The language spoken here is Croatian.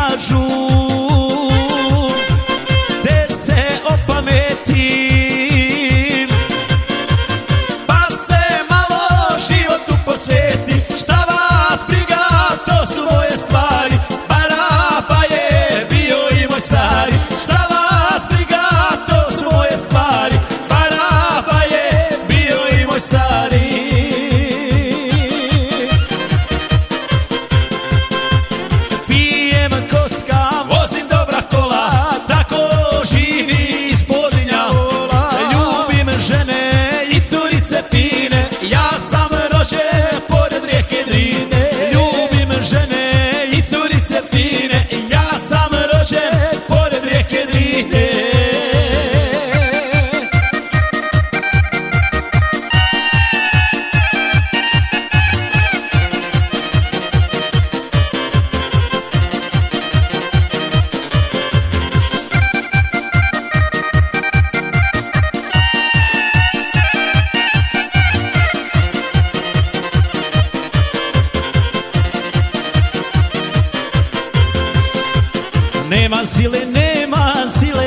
kažu gde se opametim, pa se malo životu posvetim. Šta vas briga, to su moje stvari, Baraba je bio i moj stari. Šta vas briga, to su moje stvari, Baraba je bio i moj stari. Pijem, kockam, vozim dobra kola, tako živi iz Podrinja. Ljubim žene i curice fine, ja sam rođen pored rijeke Drine. Ljubim žene i curice fine, ja sam rođen pored rijeke Drine. Nema sile